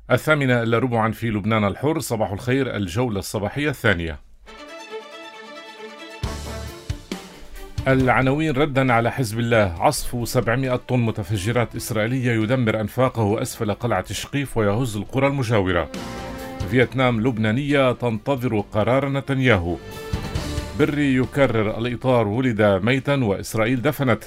8:15 في لبنان الحر. صباح الخير، الجولة الصباحية الثانية. العناوين: ردا على حزب الله، عصف 700 طن متفجرات إسرائيلية يدمر أنفاقه أسفل قلعة شقيف ويهز القرى المجاورة. فيتنام لبنانية تنتظر قرار نتنياهو. بري يكرر: الإطار ولد ميتا وإسرائيل دفنته.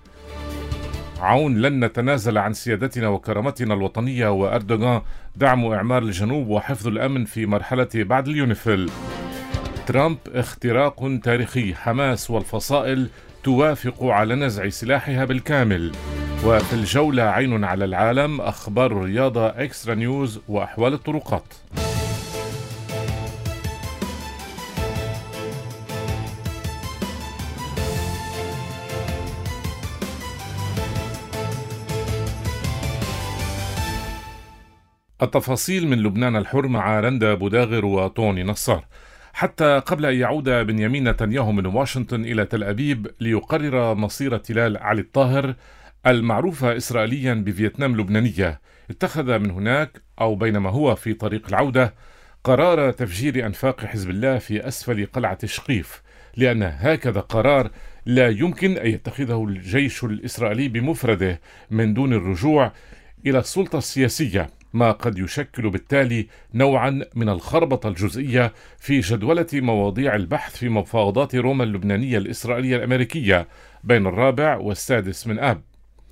عون: لن نتنازل عن سيادتنا وكرامتنا الوطنية. وأردوغان: دعم إعمار الجنوب وحفظ الأمن في مرحلة بعد اليونيفيل. ترامب: اختراق تاريخي، حماس والفصائل توافق على نزع سلاحها بالكامل. وفي الجولة عين على العالم، أخبار الرياضة، إكسترا نيوز، وأحوال الطرقات. التفاصيل من لبنان الحر مع رندا بوداغر وطوني نصار. حتى قبل أن يعود بنيامين نتنياهو من واشنطن إلى تل أبيب ليقرر مصير تلال علي الطاهر المعروفة إسرائيليا بفيتنام لبنانية، اتخذ من هناك أو بينما هو في طريق العودة قرار تفجير أنفاق حزب الله في أسفل قلعة شقيف، لأن هكذا قرار لا يمكن أن يتخذه الجيش الإسرائيلي بمفرده من دون الرجوع إلى السلطة السياسية، ما قد يشكل بالتالي نوعا من الخربطة الجزئية في جدولة مواضيع البحث في مفاوضات روما اللبنانية الإسرائيلية الأمريكية بين 4 و6 من آب.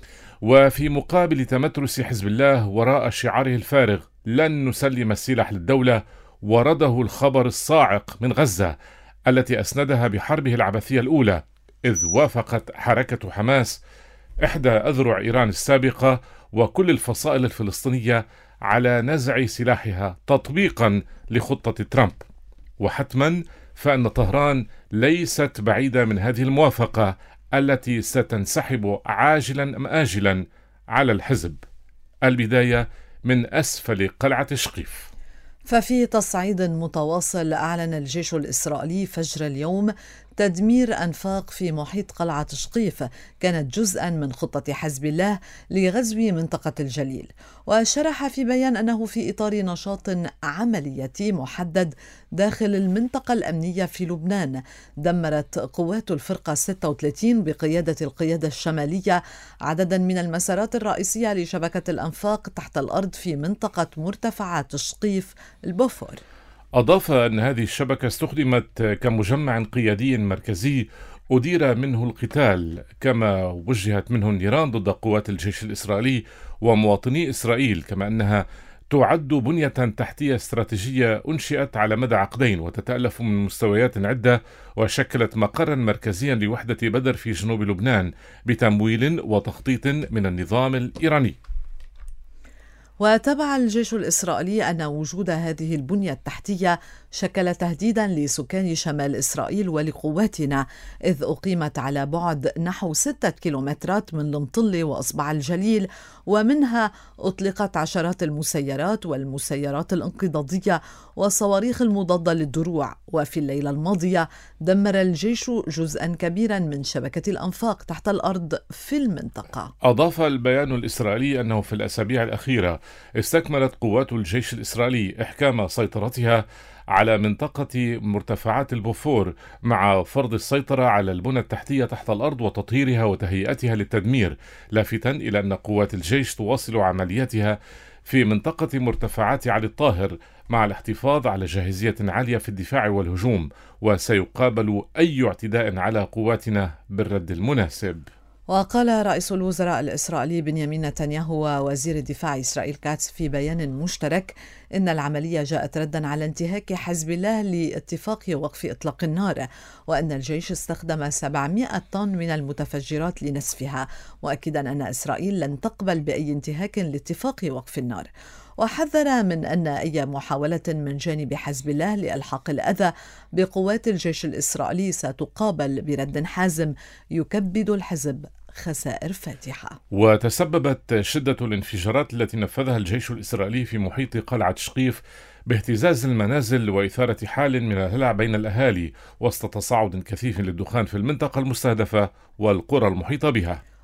وفي مقابل تمترس حزب الله وراء شعاره الفارغ لن نسلم السلاح للدولة، ورده الخبر الصاعق من غزة التي أسندها بحربه العبثية الأولى، إذ وافقت حركة حماس إحدى أذرع إيران السابقة وكل الفصائل الفلسطينية على نزع سلاحها تطبيقا لخطة ترامب. وحتما فإن طهران ليست بعيدة من هذه الموافقة التي ستنسحب عاجلا أم آجلا على الحزب. البداية من أسفل قلعة شقيف. ففي تصعيد متواصل أعلن الجيش الإسرائيلي فجر اليوم تدمير أنفاق في محيط قلعة شقيف كانت جزءا من خطة حزب الله لغزو منطقة الجليل. وشرح في بيان أنه في إطار نشاط عملياتي محدد داخل المنطقة الأمنية في لبنان، دمرت قوات الفرقة 36 بقيادة القيادة الشمالية عددا من المسارات الرئيسية لشبكة الأنفاق تحت الأرض في منطقة مرتفعات شقيف البوفور. أضاف أن هذه الشبكة استخدمت كمجمع قيادي مركزي أدير منه القتال، كما وجهت منه النيران ضد قوات الجيش الإسرائيلي ومواطني إسرائيل، كما أنها تعد بنية تحتية استراتيجية أنشئت على مدى عقدين وتتألف من مستويات عدة، وشكلت مقرا مركزيا لوحدة بدر في جنوب لبنان بتمويل وتخطيط من النظام الإيراني. وتابع الجيش الإسرائيلي أن وجود هذه البنية التحتية شكل تهديدا لسكان شمال إسرائيل ولقواتنا، إذ أقيمت على بعد نحو 6 كيلومترات من المطلة وأصبع الجليل، ومنها أطلقت عشرات المسيرات والمسيرات الانقضاضية والصواريخ المضادة للدروع. وفي الليلة الماضية دمر الجيش جزءا كبيرا من شبكة الأنفاق تحت الأرض في المنطقة. أضاف البيان الإسرائيلي أنه في الأسابيع الأخيرة استكملت قوات الجيش الإسرائيلي إحكام سيطرتها على منطقة مرتفعات البوفور، مع فرض السيطرة على البنى التحتية تحت الأرض وتطهيرها وتهيئتها للتدمير، لافتاً إلى أن قوات الجيش تواصل عملياتها في منطقة مرتفعات علي الطاهر مع الاحتفاظ على جاهزية عالية في الدفاع والهجوم، وسيقابل أي اعتداء على قواتنا بالرد المناسب. وقال رئيس الوزراء الإسرائيلي بنيامين نتنياهو ووزير الدفاع إسرائيل كاتس في بيان مشترك إن العملية جاءت ردا على انتهاك حزب الله لاتفاق وقف إطلاق النار، وأن الجيش استخدم 700 طن من المتفجرات لنسفها، مؤكدا أن إسرائيل لن تقبل بأي انتهاك لاتفاق وقف النار. وحذر من أن أي محاولة من جانب حزب الله لإلحاق الأذى بقوات الجيش الإسرائيلي ستقابل برد حازم يكبد الحزب خسائر فادحة. وتسببت شدة الانفجارات التي نفذها الجيش الإسرائيلي في محيط قلعة شقيف باهتزاز المنازل وإثارة حال من الهلع بين الأهالي وسط تصاعد كثيف للدخان في المنطقة المستهدفة والقرى المحيطة بها.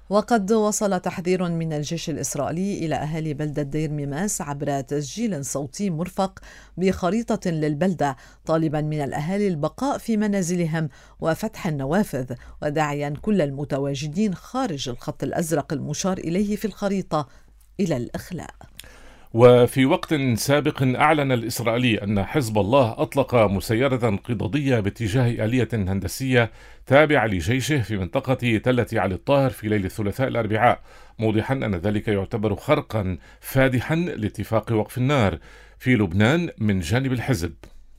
وقد وصل تحذير من الجيش الإسرائيلي إلى أهالي بلدة دير ميماس عبر تسجيل صوتي مرفق بخريطة للبلدة، طالبا من الأهالي البقاء في منازلهم وفتح النوافذ، وداعيا كل المتواجدين خارج الخط الأزرق المشار إليه في الخريطة إلى الإخلاء. وفي وقت سابق أعلن الإسرائيلي أن حزب الله أطلق مسيرة انقضاضية باتجاه آلية هندسية تابعة لجيشه في منطقة تلة علي الطاهر في ليلة الثلاثاء الأربعاء، موضحا أن ذلك يعتبر خرقا فادحا لاتفاق وقف النار في لبنان من جانب الحزب.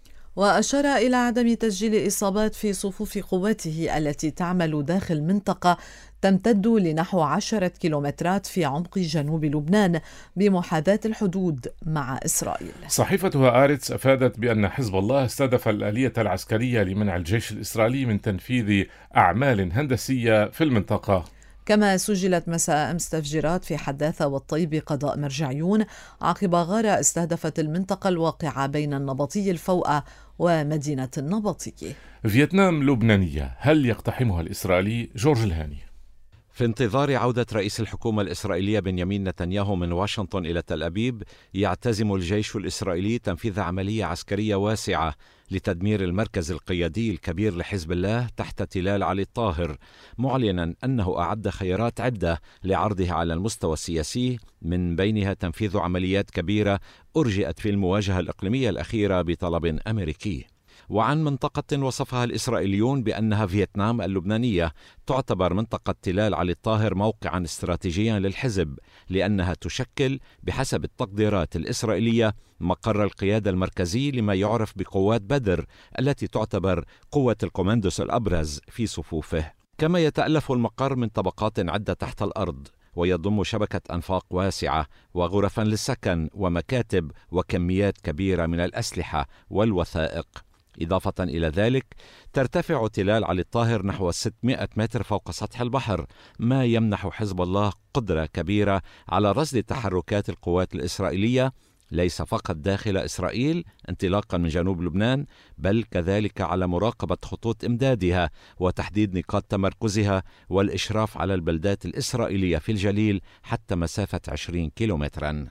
وأشار إلى عدم تسجيل إصابات في صفوف قواته التي تعمل داخل منطقة تمتد لنحو 10 كيلومترات في عمق جنوب لبنان بمحاذاة الحدود مع إسرائيل. صحيفة هآرتس أفادت بأن حزب الله استهدف الآلية العسكرية لمنع الجيش الإسرائيلي من تنفيذ أعمال هندسية في المنطقة. كما سجلت مساء أمس تفجيرات في حداثة والطيب قضاء مرجعيون عقب غارة استهدفت المنطقة الواقعة بين النبطي الفوأة ومدينة النبطي. فيتنام لبنانية، هل يقتحمها الإسرائيلي؟ جورج الهاني. في انتظار عودة رئيس الحكومة الإسرائيلية بنيامين نتنياهو من واشنطن إلى تل أبيب، يعتزم الجيش الإسرائيلي تنفيذ عملية عسكرية واسعة لتدمير المركز القيادي الكبير لحزب الله تحت تلال علي الطاهر، معلنا أنه أعد خيارات عدة لعرضها على المستوى السياسي، من بينها تنفيذ عمليات كبيرة أرجئت في المواجهة الإقليمية الأخيرة بطلب أمريكي. وعن منطقة وصفها الإسرائيليون بأنها فيتنام اللبنانية، تعتبر منطقة تلال علي الطاهر موقعا استراتيجيا للحزب، لأنها تشكل بحسب التقديرات الإسرائيلية مقر القيادة المركزي لما يعرف بقوات بدر التي تعتبر قوة الكوماندوس الأبرز في صفوفه. كما يتألف المقر من طبقات عدة تحت الأرض، ويضم شبكة أنفاق واسعة وغرفا للسكن ومكاتب وكميات كبيرة من الأسلحة والوثائق. إضافة إلى ذلك ترتفع تلال علي الطاهر نحو 600 متر فوق سطح البحر، ما يمنح حزب الله قدرة كبيرة على رصد تحركات القوات الإسرائيلية ليس فقط داخل إسرائيل انطلاقا من جنوب لبنان، بل كذلك على مراقبة خطوط إمدادها وتحديد نقاط تمركزها والإشراف على البلدات الإسرائيلية في الجليل حتى مسافة 20 كيلومترا.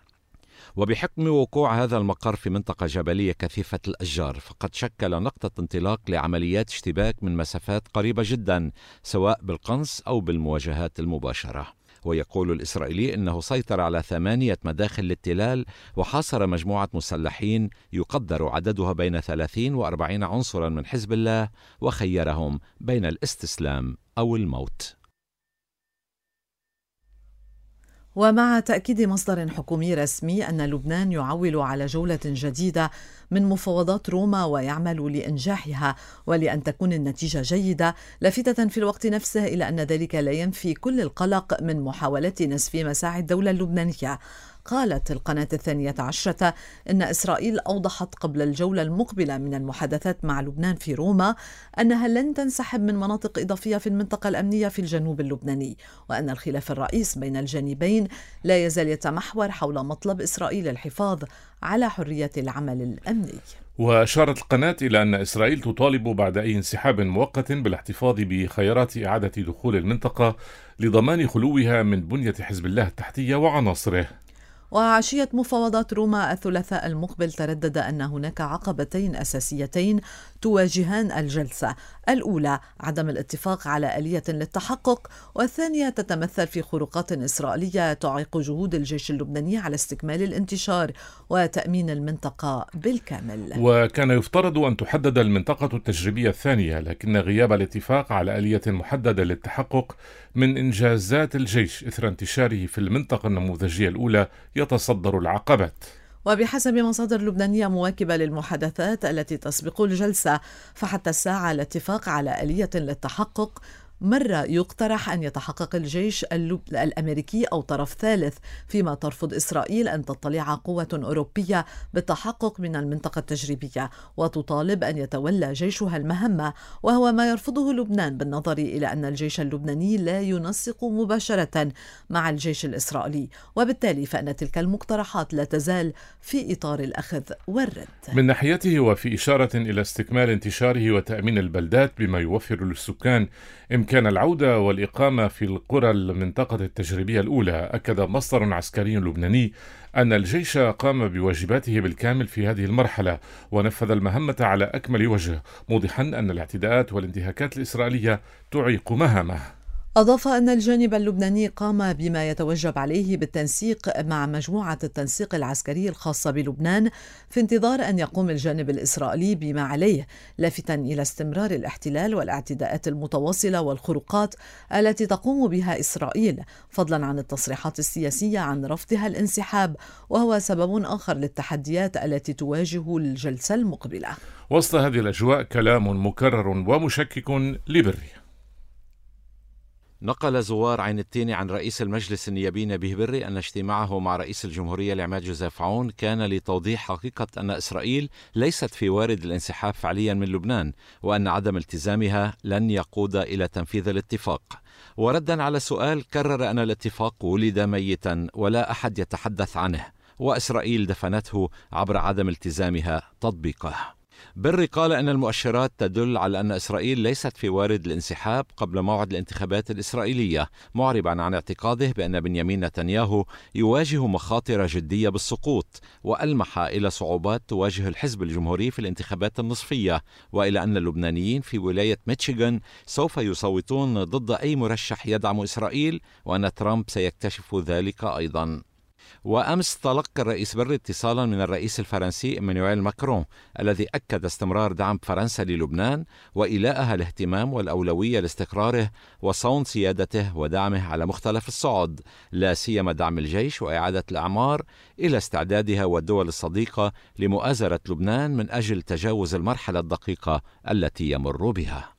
وبحكم وقوع هذا المقر في منطقة جبلية كثيفة الأشجار، فقد شكل نقطة انطلاق لعمليات اشتباك من مسافات قريبة جدا، سواء بالقنص أو بالمواجهات المباشرة. ويقول الإسرائيلي إنه سيطر على 8 مداخل للتلال، وحاصر مجموعة مسلحين يقدر عددها بين 30 و40 عنصرا من حزب الله، وخيرهم بين الاستسلام أو الموت. ومع تأكيد مصدر حكومي رسمي أن لبنان يعول على جولة جديدة من مفاوضات روما ويعمل لإنجاحها ولأن تكون النتيجة جيدة، لافتة في الوقت نفسه إلى أن ذلك لا ينفي كل القلق من محاولة نسف مساعي الدولة اللبنانية. قالت القناة 12 إن إسرائيل أوضحت قبل الجولة المقبلة من المحادثات مع لبنان في روما أنها لن تنسحب من مناطق إضافية في المنطقة الأمنية في الجنوب اللبناني، وأن الخلاف الرئيس بين الجانبين لا يزال يتمحور حول مطلب إسرائيل الحفاظ على حرية العمل الأمني. وأشارت القناة إلى أن إسرائيل تطالب بعد أي انسحاب مؤقت بالاحتفاظ بخيارات إعادة دخول المنطقة لضمان خلوها من بنية حزب الله التحتية وعناصره. وعشية مفاوضات روما الثلاثاء المقبل تردد أن هناك عقبتين أساسيتين تواجهان الجلسة، الأولى عدم الاتفاق على آلية للتحقق، والثانية تتمثل في خروقات إسرائيلية تعيق جهود الجيش اللبناني على استكمال الانتشار وتأمين المنطقة بالكامل. وكان يفترض أن تحدد المنطقة التجريبية الثانية، لكن غياب الاتفاق على آلية محددة للتحقق من إنجازات الجيش إثر انتشاره في المنطقة النموذجية الأولى يتصدر العقبات. وبحسب مصادر لبنانية مواكبة للمحادثات التي تسبق الجلسة، فحتى الساعة الاتفاق على آلية للتحقق مرة يقترح أن يتحقق الجيش الأمريكي أو طرف ثالث، فيما ترفض إسرائيل أن تطلع قوة أوروبية بالتحقق من المنطقة التجريبية، وتطالب أن يتولى جيشها المهمة، وهو ما يرفضه لبنان بالنظر إلى أن الجيش اللبناني لا ينسق مباشرة مع الجيش الإسرائيلي، وبالتالي فإن تلك المقترحات لا تزال في إطار الأخذ والرد. من ناحيته وفي إشارة إلى استكمال انتشاره وتأمين البلدات بما يوفر للسكان بإمكان العودة والإقامة في القرى المنطقة التجريبية الأولى. أكد مصدر عسكري لبناني أن الجيش قام بواجباته بالكامل في هذه المرحلة ونفذ المهمة على أكمل وجه، موضحا أن الاعتداءات والانتهاكات الإسرائيلية تعيق مهامه. أضاف أن الجانب اللبناني قام بما يتوجب عليه بالتنسيق مع مجموعة التنسيق العسكري الخاصة بلبنان في انتظار أن يقوم الجانب الإسرائيلي بما عليه، لافتا إلى استمرار الاحتلال والاعتداءات المتواصلة والخروقات التي تقوم بها إسرائيل، فضلا عن التصريحات السياسية عن رفضها الانسحاب، وهو سبب آخر للتحديات التي تواجه الجلسة المقبلة. وسط هذه الأجواء كلام مكرر ومشكك لبري. نقل زوار عين التيني عن رئيس المجلس النيابي نبيه بري أن اجتماعه مع رئيس الجمهورية العماد جوزيف عون كان لتوضيح حقيقة أن إسرائيل ليست في وارد الانسحاب فعليا من لبنان، وأن عدم التزامها لن يقود إلى تنفيذ الاتفاق. وردا على سؤال كرر أن الاتفاق ولد ميتا ولا أحد يتحدث عنه، وإسرائيل دفنته عبر عدم التزامها تطبيقه. بري قال أن المؤشرات تدل على أن إسرائيل ليست في وارد الانسحاب قبل موعد الانتخابات الإسرائيلية، معربا عن اعتقاده بأن بنيامين نتنياهو يواجه مخاطر جدية بالسقوط، وألمح إلى صعوبات تواجه الحزب الجمهوري في الانتخابات النصفية، وإلى أن اللبنانيين في ولاية ميشيغان سوف يصوتون ضد أي مرشح يدعم إسرائيل، وأن ترامب سيكتشف ذلك أيضا. وأمس تلقى الرئيس بري اتصالا من الرئيس الفرنسي إيمانويل ماكرون الذي أكد استمرار دعم فرنسا للبنان وإيلاءها الاهتمام والأولوية لاستقراره وصون سيادته ودعمه على مختلف الصعد، لا سيما دعم الجيش وإعادة الأعمار إلى استعدادها والدول الصديقة لمؤازرة لبنان من أجل تجاوز المرحلة الدقيقة التي يمر بها.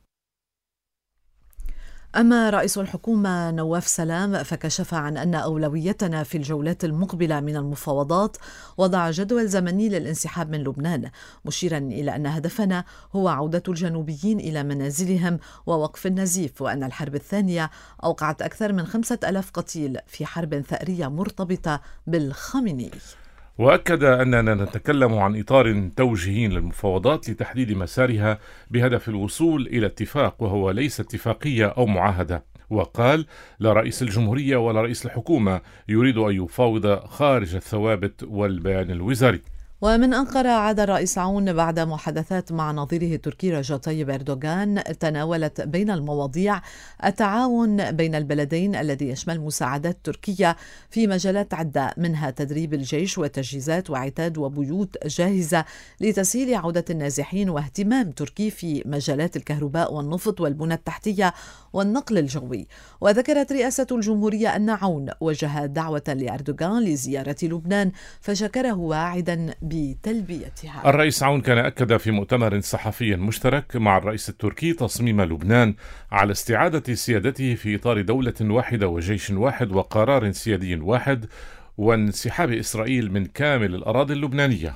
أما رئيس الحكومة نواف سلام فكشف عن أن أولويتنا في الجولات المقبلة من المفاوضات وضع جدول زمني للانسحاب من لبنان، مشيرا إلى أن هدفنا هو عودة الجنوبيين إلى منازلهم ووقف النزيف، وأن الحرب الثانية أوقعت أكثر من 5000 قتيل في حرب ثأرية مرتبطة بالخامنئي. وأكد أننا نتكلم عن إطار توجيهي للمفاوضات لتحديد مسارها بهدف الوصول إلى اتفاق، وهو ليس اتفاقية أو معاهدة. وقال: لا رئيس الجمهورية ولا رئيس الحكومة يريد أن يفاوض خارج الثوابت والبيان الوزاري. ومن أنقرة عاد الرئيس عون بعد محادثات مع نظيره التركي رجب طيب أردوغان تناولت بين المواضيع التعاون بين البلدين الذي يشمل مساعدات تركية في مجالات عدة، منها تدريب الجيش وتجهيزات وعتاد وبيوت جاهزة لتسهيل عودة النازحين، واهتمام تركي في مجالات الكهرباء والنفط والبنى التحتية والنقل الجوي. وذكرت رئاسة الجمهورية أن عون وجه دعوة لأردوغان لزيارة لبنان فشكره واعدا بتلبيتها. الرئيس عون كان أكد في مؤتمر صحفي مشترك مع الرئيس التركي تصميم لبنان على استعادة سيادته في إطار دولة واحدة وجيش واحد وقرار سيادي واحد، وانسحاب إسرائيل من كامل الأراضي اللبنانية.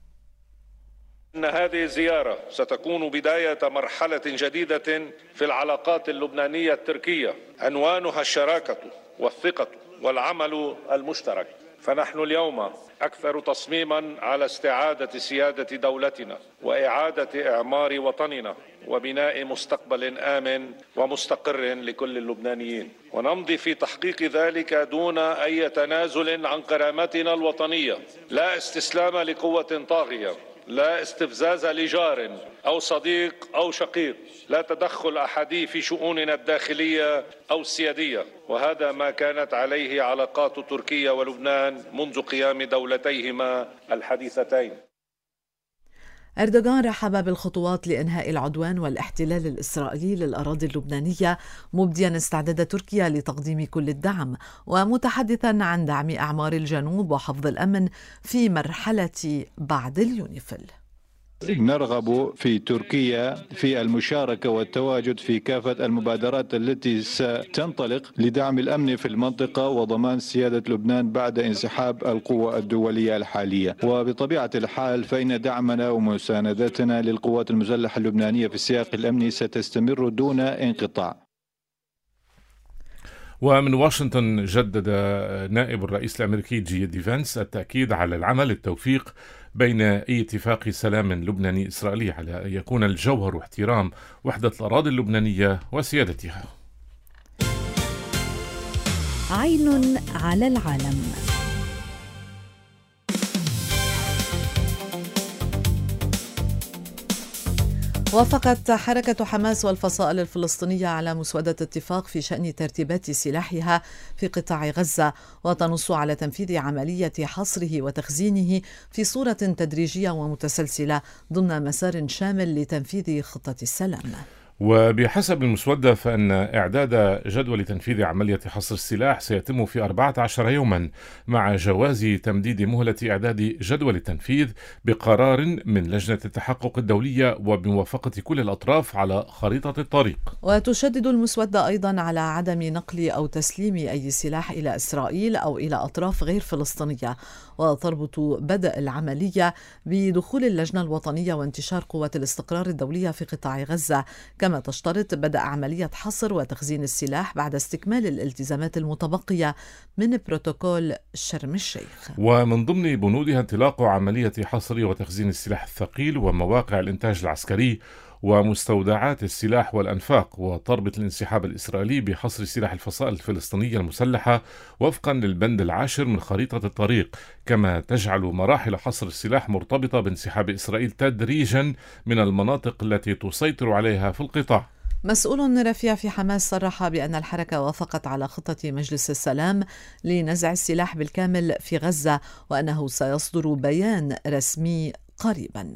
إن هذه الزيارة ستكون بداية مرحلة جديدة في العلاقات اللبنانية التركية، عنوانها الشراكة والثقة والعمل المشترك. فنحن اليوم أكثر تصميما على استعادة سيادة دولتنا وإعادة إعمار وطننا وبناء مستقبل آمن ومستقر لكل اللبنانيين، ونمضي في تحقيق ذلك دون أي تنازل عن كرامتنا الوطنية. لا استسلام لقوة طاغية، لا استفزاز لجار أو صديق أو شقيق، لا تدخل أحدي في شؤوننا الداخلية أو السيادية. وهذا ما كانت عليه علاقات تركيا ولبنان منذ قيام دولتيهما الحديثتين. أردوغان رحب بالخطوات لإنهاء العدوان والاحتلال الإسرائيلي للأراضي اللبنانية، مبديا استعداد تركيا لتقديم كل الدعم، ومتحدثا عن دعم أعمار الجنوب وحفظ الأمن في مرحلة بعد اليونيفيل. نرغب في تركيا في المشاركة والتواجد في كافة المبادرات التي ستنطلق لدعم الأمن في المنطقة وضمان سيادة لبنان بعد انسحاب القوى الدولية الحالية. وبطبيعة الحال فإن دعمنا ومساندتنا للقوات المسلحة اللبنانية في السياق الأمني ستستمر دون انقطاع. ومن واشنطن جدد نائب الرئيس الأمريكي جي دي فانس التأكيد على العمل للتوفيق بين أي اتفاق سلام لبناني إسرائيلي على أن يكون الجوهر احترام وحدة الأراضي اللبنانية وسيادتها. عين على العالم. وافقت حركة حماس والفصائل الفلسطينية على مسودة اتفاق في شأن ترتيبات سلاحها في قطاع غزة، وتنص على تنفيذ عملية حصره وتخزينه في صورة تدريجية ومتسلسلة ضمن مسار شامل لتنفيذ خطة السلام. وبحسب المسودة فإن إعداد جدول تنفيذ عملية حصر السلاح سيتم في 14 يوما، مع جواز تمديد مهلة إعداد جدول التنفيذ بقرار من لجنة التحقق الدولية وبموافقة كل الأطراف على خريطة الطريق. وتشدد المسودة أيضا على عدم نقل أو تسليم أي سلاح إلى إسرائيل أو إلى أطراف غير فلسطينية، وتربط بدء العملية بدخول اللجنة الوطنية وانتشار قوات الاستقرار الدولية في قطاع غزة، كما تشترط بدء عملية حصر وتخزين السلاح بعد استكمال الالتزامات المتبقية من بروتوكول شرم الشيخ. ومن ضمن بنودها انطلاق عملية حصر وتخزين السلاح الثقيل ومواقع الإنتاج العسكري ومستودعات السلاح والأنفاق، وتربط الانسحاب الإسرائيلي بحصر سلاح الفصائل الفلسطينية المسلحة وفقا للبند 10 من خريطة الطريق، كما تجعل مراحل حصر السلاح مرتبطة بانسحاب إسرائيل تدريجا من المناطق التي تسيطر عليها في القطاع. مسؤول رفيع في حماس صرح بأن الحركة وافقت على خطة مجلس السلام لنزع السلاح بالكامل في غزة، وأنه سيصدر بيان رسمي قريبا.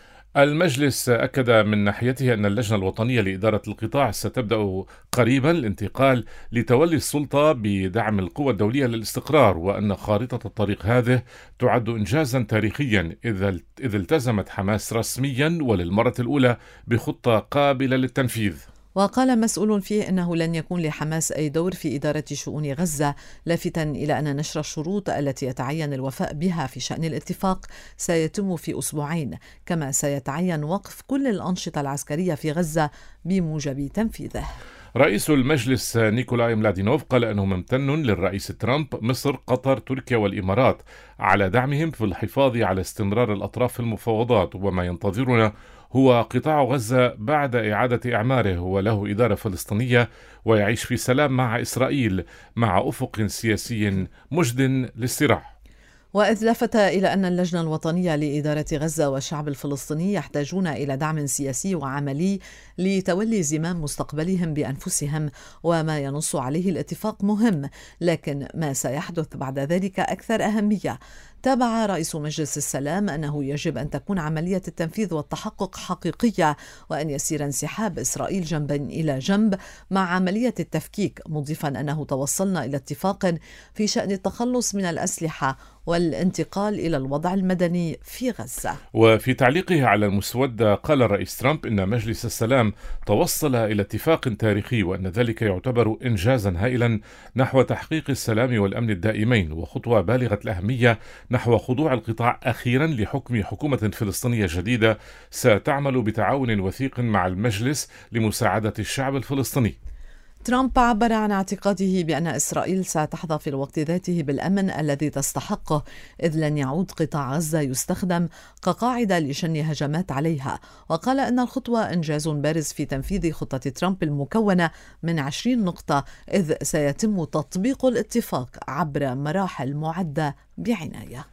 المجلس أكد من ناحيته أن اللجنة الوطنية لإدارة القطاع ستبدأ قريبا الانتقال لتولي السلطة بدعم القوى الدولية للاستقرار، وأن خارطة الطريق هذه تعد إنجازا تاريخيا إذ التزمت حماس رسميا وللمرة الأولى بخطة قابلة للتنفيذ. وقال مسؤول فيه أنه لن يكون لحماس أي دور في إدارة شؤون غزة، لافتا إلى أن نشر الشروط التي يتعين الوفاء بها في شأن الاتفاق سيتم في أسبوعين، كما سيتعين وقف كل الأنشطة العسكرية في غزة بموجب تنفيذه. رئيس المجلس نيكولاي ملادينوف قال أنه ممتن للرئيس ترامب، مصر، قطر، تركيا والإمارات على دعمهم في الحفاظ على استمرار الأطراف في المفاوضات، وما ينتظرنا هو قطاع غزة بعد إعادة إعماره وله إدارة فلسطينية ويعيش في سلام مع إسرائيل مع أفق سياسي مجد للصراع. وإذ لفت إلى أن اللجنة الوطنية لإدارة غزة والشعب الفلسطيني يحتاجون إلى دعم سياسي وعملي لتولي زمام مستقبلهم بأنفسهم، وما ينص عليه الاتفاق مهم، لكن ما سيحدث بعد ذلك أكثر أهمية. تابع رئيس مجلس السلام أنه يجب أن تكون عملية التنفيذ والتحقق حقيقية، وأن يسير انسحاب إسرائيل جنبا إلى جنب مع عملية التفكيك، مضيفا أنه توصلنا إلى اتفاق في شأن التخلص من الأسلحة والانتقال إلى الوضع المدني في غزة. وفي تعليقه على المسودة قال الرئيس ترامب إن مجلس السلام توصل إلى اتفاق تاريخي، وأن ذلك يعتبر إنجازا هائلا نحو تحقيق السلام والأمن الدائمين، وخطوة بالغة الأهمية نحو خضوع القطاع أخيرا لحكم حكومة فلسطينية جديدة ستعمل بتعاون وثيق مع المجلس لمساعدة الشعب الفلسطيني. ترامب عبر عن اعتقاده بأن إسرائيل ستحظى في الوقت ذاته بالأمن الذي تستحقه، إذ لن يعود قطاع غزة يستخدم كقاعدة لشن هجمات عليها، وقال أن الخطوة إنجاز بارز في تنفيذ خطة ترامب المكونة من 20 نقطة، إذ سيتم تطبيق الاتفاق عبر مراحل معدة بعناية.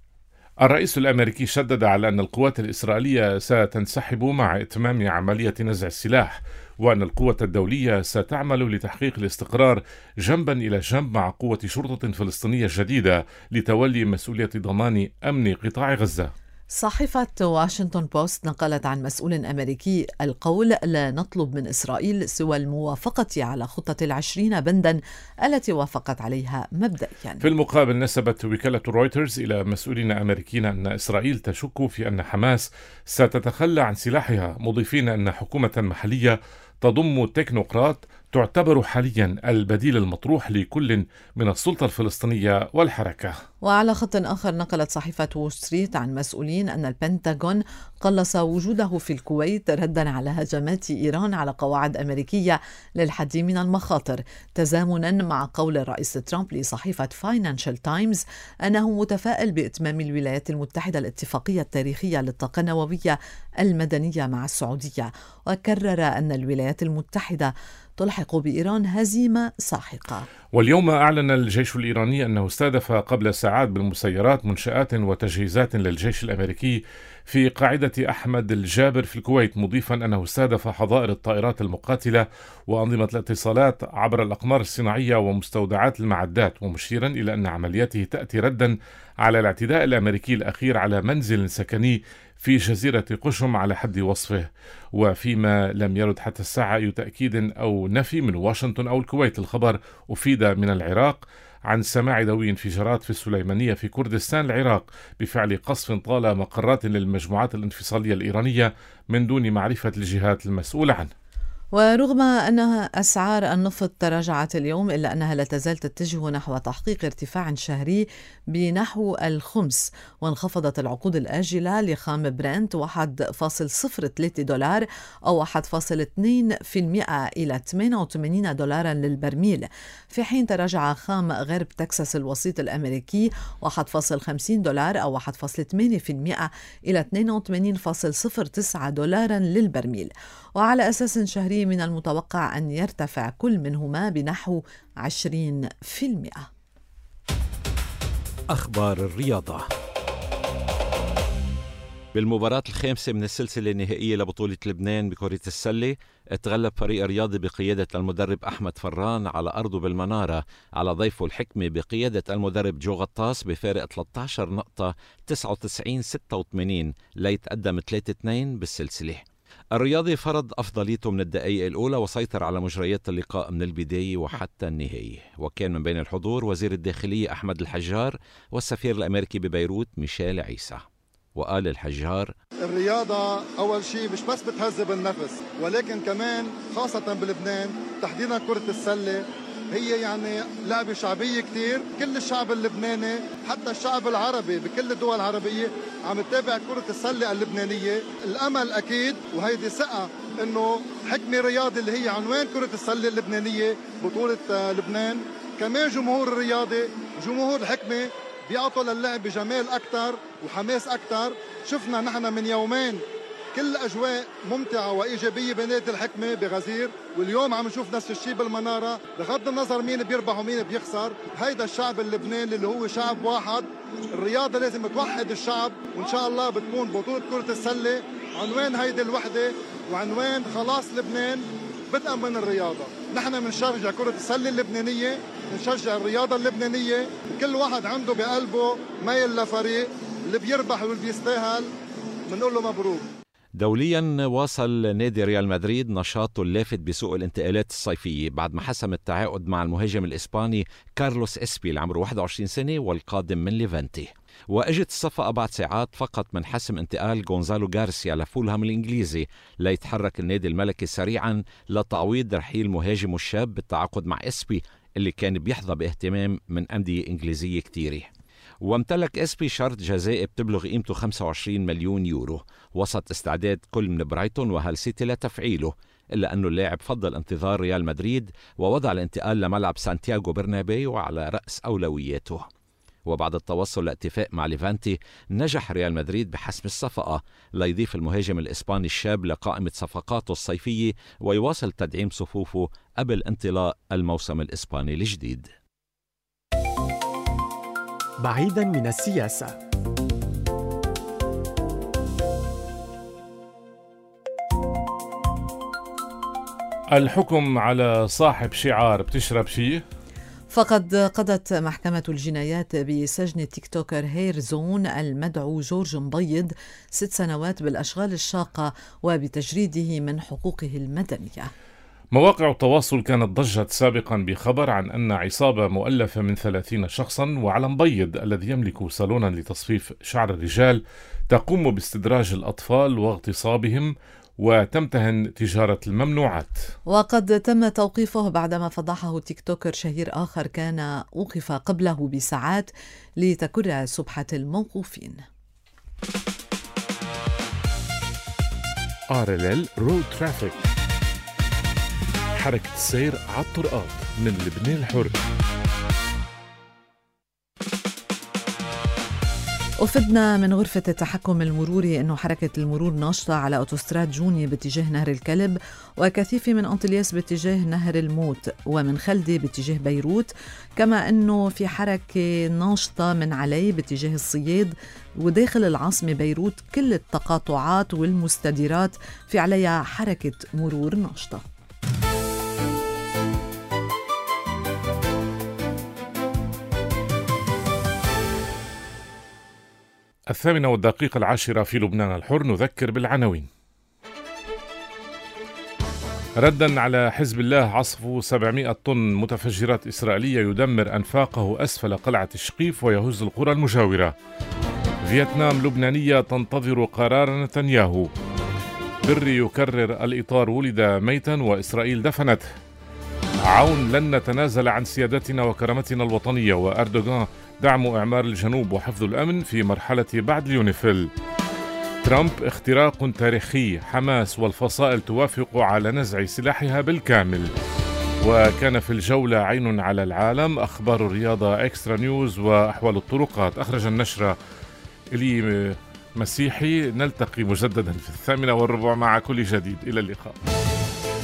الرئيس الأمريكي شدد على أن القوات الإسرائيلية ستنسحب مع إتمام عملية نزع السلاح، وأن القوة الدولية ستعمل لتحقيق الاستقرار جنبا إلى جنب مع قوة شرطة فلسطينية جديدة لتولي مسؤولية ضمان أمن قطاع غزة. صحيفة واشنطن بوست نقلت عن مسؤول أمريكي القول: لا نطلب من إسرائيل سوى الموافقة على خطة 20 بندا التي وافقت عليها مبدئيا. في المقابل نسبت وكالة رويترز إلى مسؤولين أمريكيين أن إسرائيل تشك في أن حماس ستتخلى عن سلاحها، مضيفين أن حكومة محلية تضم تكنوقراط تعتبر حاليا البديل المطروح لكل من السلطة الفلسطينية والحركة. وعلى خط آخر، نقلت صحيفة وول ستريت عن مسؤولين أن البنتاغون قلص وجوده في الكويت ردا على هجمات إيران على قواعد أمريكية للحد من المخاطر، تزامنا مع قول الرئيس ترامب لصحيفة فاينانشال تايمز أنه متفائل بإتمام الولايات المتحدة الاتفاقية التاريخية للطاقة النووية المدنية مع السعودية، وكرر أن الولايات المتحدة تلحق بإيران هزيمة ساحقة. واليوم أعلن الجيش الإيراني أنه استهدف قبل ساعات بالمسيرات منشآت وتجهيزات للجيش الأمريكي في قاعدة أحمد الجابر في الكويت، مضيفا أنه استهدف حظائر الطائرات المقاتلة وأنظمة الاتصالات عبر الأقمار الصناعية ومستودعات المعدات، ومشيرا إلى أن عملياته تأتي ردا على الاعتداء الأمريكي الأخير على منزل سكني في جزيرة قشم على حد وصفه، وفيما لم يرد حتى الساعة أي تأكيد أو نفي من واشنطن أو الكويت. الخبر أفيد من العراق عن سماع دوي انفجارات في السليمانية في كردستان العراق بفعل قصف طال مقرات للمجموعات الانفصالية الإيرانية من دون معرفة الجهات المسؤولة عنه. ورغم أن أسعار النفط تراجعت اليوم، إلا أنها لا تزال تتجه نحو تحقيق ارتفاع شهري بنحو الخمس، وانخفضت العقود الآجلة لخام برنت 1.03 دولار أو 1.2% إلى 88 دولارا للبرميل، في حين تراجع خام غرب تكساس الوسيط الأمريكي 1.50 دولار أو 1.8% إلى 82.09 دولارا للبرميل، وعلى أساس شهري من المتوقع أن يرتفع كل منهما بنحو 20%. أخبار الرياضة. بالمباراة الخامسة من السلسلة النهائية لبطولة لبنان بكرة السلة، تغلب فريق الرياضي بقيادة المدرب أحمد فران على أرضه بالمنارة على ضيفه الحكمة بقيادة المدرب جو غطاس بفارق 13 نقطة 99-86 ليتقدم 3-2 بالسلسلة. الرياضي فرض أفضليته من الدقائق الأولى وسيطر على مجريات اللقاء من البداية وحتى النهاية، وكان من بين الحضور وزير الداخلية أحمد الحجار والسفير الأمريكي ببيروت ميشيل عيسى. وقال الحجار: الرياضة أول شيء مش بس بتهذب النفس، ولكن كمان خاصة بلبنان تحديدا كرة السلة هي يعني لعبة شعبية كتير. كل الشعب اللبناني حتى الشعب العربي بكل الدول العربية عم تتابع كرة السلة اللبنانية. الأمل أكيد وهيدي ثقة إنه حكمة رياضي اللي هي عنوان كرة السلة اللبنانية بطولة لبنان، كمان جمهور الرياضي جمهور الحكمة بيعطوا للعب بجمال أكتر وحماس أكتر. شفنا نحن من يومين كل أجواء ممتعة وإيجابية بنادي الحكمة بغزير، واليوم عم نشوف نفس الشيء بالمنارة، بغض النظر مين بيربح ومين بيخسر. هيدا الشعب اللبناني اللي هو شعب واحد. الرياضة لازم توحد الشعب، وإن شاء الله بتكون بطولة كرة السلة عنوان هيدي الوحدة وعنوان خلاص لبنان بدءا من الرياضة. نحن بنشجع كرة السلة اللبنانية، بنشجع الرياضة اللبنانية، وكل واحد عنده بقلبه ميل لفريق اللي بيربح واللي بيستاهل بنقول له مبروك. دوليا واصل نادي ريال مدريد نشاطه اللافت بسوق الانتقالات الصيفية بعد ما حسم التعاقد مع المهاجم الإسباني كارلوس إسبي اللي عمره 21 سنة والقادم من ليفانتي. وأجت الصفقة بعد ساعات فقط من حسم انتقال غونزالو غارسيا لفولهام الإنجليزي، ليتحرك النادي الملكي سريعا لتعويض رحيل مهاجمه الشاب بالتعاقد مع إسبي اللي كان بيحظى باهتمام من أندية إنجليزية كتيرة. وامتلك إسبي شرط جزائي بتبلغ قيمته 25 مليون يورو وسط استعداد كل من برايتون وهال سيتي لتفعيله، إلا أنه اللاعب فضل انتظار ريال مدريد ووضع الانتقال لملعب سانتياغو برنابيو على رأس أولوياته. وبعد التوصل لاتفاق مع ليفانتي نجح ريال مدريد بحسم الصفقة ليضيف المهاجم الإسباني الشاب لقائمة صفقاته الصيفية ويواصل تدعيم صفوفه قبل انطلاق الموسم الإسباني الجديد. بعيدا من السياسة. الحكم على صاحب شعار بتشرب شيء. فقد قضت محكمة الجنايات بسجن تيك توكر هير زون المدعو جورج مبيض 6 سنوات بالأشغال الشاقة وبتجريده من حقوقه المدنية. مواقع التواصل كانت ضجت سابقا بخبر عن أن عصابة مؤلفة من 30 شخصا وعلى مبيض الذي يملك صالونا لتصفيف شعر الرجال تقوم باستدراج الأطفال واغتصابهم وتمتهن تجارة الممنوعات. وقد تم توقيفه بعدما فضحه تيك توكر شهير آخر كان أوقف قبله بساعات لتكر سبحة الموقوفين. RLL رود ترافيك، حركة السير على الطرقات من لبنان الحر. أفدنا من غرفة التحكم المروري أنه حركة المرور ناشطة على أوتوستراد جوني باتجاه نهر الكلب، وكثيف من أنطلياس باتجاه نهر الموت، ومن خلدي باتجاه بيروت، كما أنه في حركة ناشطة من علي باتجاه الصياد، وداخل العاصمة بيروت كل التقاطعات والمستديرات في عليها حركة مرور ناشطة. الثامنة والدقيقة 10 في لبنان الحر. نذكر بالعناوين. ردا على حزب الله عصف 700 طن متفجرات إسرائيلية يدمر أنفاقه أسفل قلعة الشقيف ويهز القرى المجاورة. فيتنام لبنانية تنتظر قرار نتنياهو. بري يكرر الإطار ولد ميتا وإسرائيل دفنته. عون لن نتنازل عن سيادتنا وكرامتنا الوطنية، وأردوغان دعم إعمار الجنوب وحفظ الأمن في مرحلة بعد اليونيفيل. ترامب اختراق تاريخي، حماس والفصائل توافق على نزع سلاحها بالكامل. وكان في الجولة عين على العالم، أخبار الرياضة، إكسترا نيوز وأحوال الطرقات. أخرج النشرة إلي مسيحي. نلتقي مجددا في 8:15 مع كل جديد. إلى اللقاء.